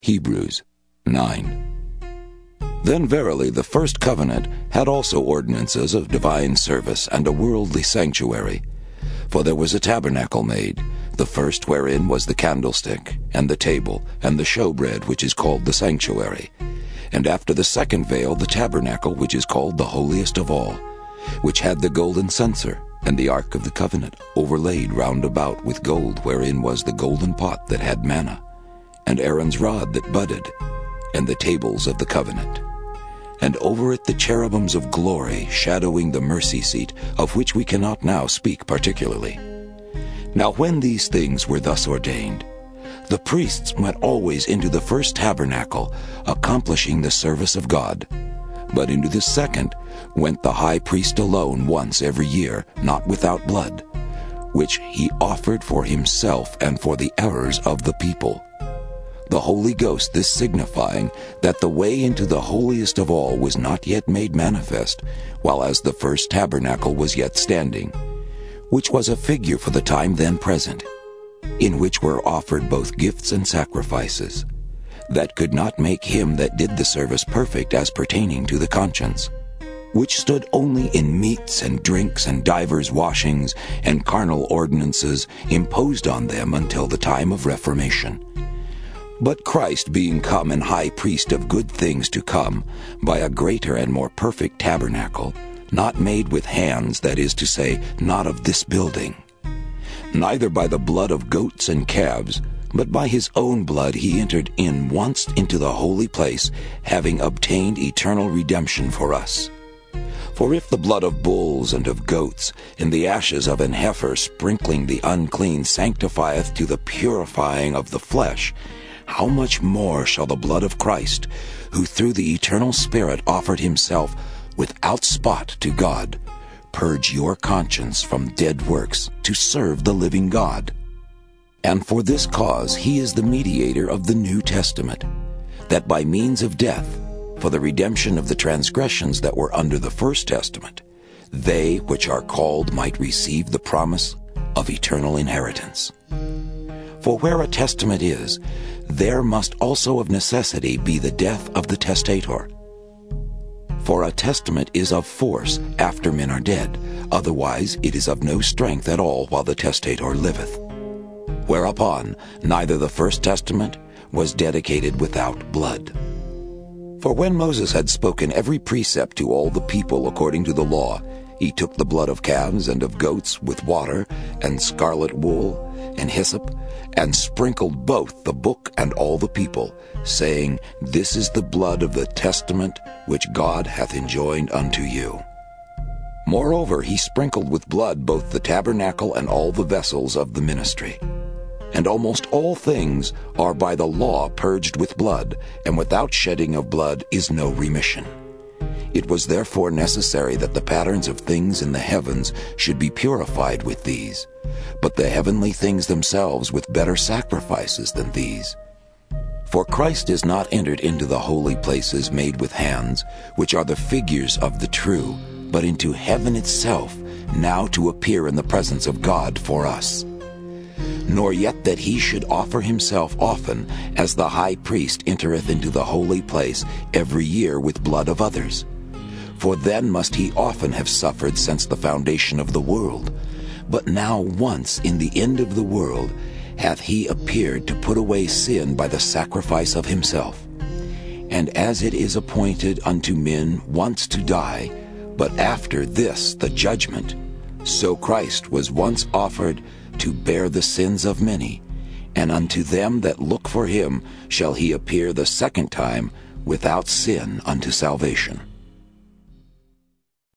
Hebrews 9. Then verily the first covenant had also ordinances of divine service and a worldly sanctuary. For there was a tabernacle made, the first wherein was the candlestick, and the table, and the showbread which is called the sanctuary. And after the second veil the tabernacle which is called the holiest of all, which had the golden censer, and the ark of the covenant, overlaid round about with gold, wherein was the golden pot that had manna, and Aaron's rod that budded, and the tables of the covenant. And over it the cherubims of glory, shadowing the mercy seat, of which we cannot now speak particularly. Now when these things were thus ordained, the priests went always into the first tabernacle, accomplishing the service of God. But into the second went the high priest alone once every year, not without blood, which he offered for himself and for the errors of the people. The Holy Ghost this signifying that the way into the holiest of all was not yet made manifest, while as the first tabernacle was yet standing, which was a figure for the time then present, in which were offered both gifts and sacrifices, that could not make him that did the service perfect as pertaining to the conscience, which stood only in meats and drinks and divers washings and carnal ordinances imposed on them until the time of Reformation. But Christ being come an high priest of good things to come, by a greater and more perfect tabernacle, not made with hands, that is to say, not of this building, neither by the blood of goats and calves, but by his own blood he entered in once into the holy place, having obtained eternal redemption for us. For if the blood of bulls and of goats, and the ashes of an heifer sprinkling the unclean sanctifieth to the purifying of the flesh, how much more shall the blood of Christ, who through the eternal Spirit offered himself without spot to God, purge your conscience from dead works to serve the living God? And for this cause he is the mediator of the New Testament, that by means of death, for the redemption of the transgressions that were under the first testament, they which are called might receive the promise of eternal inheritance. For where a testament is, there must also of necessity be the death of the testator. For a testament is of force after men are dead, otherwise it is of no strength at all while the testator liveth. Whereupon neither the first testament was dedicated without blood. For when Moses had spoken every precept to all the people according to the law, he took the blood of calves and of goats with water and scarlet wool and hyssop, and sprinkled both the book and all the people, saying, This is the blood of the testament which God hath enjoined unto you. Moreover he sprinkled with blood both the tabernacle and all the vessels of the ministry. And almost all things are by the law purged with blood, and without shedding of blood is no remission. It was therefore necessary that the patterns of things in the heavens should be purified with these, but the heavenly things themselves with better sacrifices than these. For Christ is not entered into the holy places made with hands, which are the figures of the true, but into heaven itself, now to appear in the presence of God for us. Nor yet that he should offer himself often, as the high priest entereth into the holy place every year with blood of others. For then must he often have suffered since the foundation of the world. But now once in the end of the world hath he appeared to put away sin by the sacrifice of himself. And as it is appointed unto men once to die, but after this the judgment, so Christ was once offered to bear the sins of many, and unto them that look for him shall he appear the second time without sin unto salvation.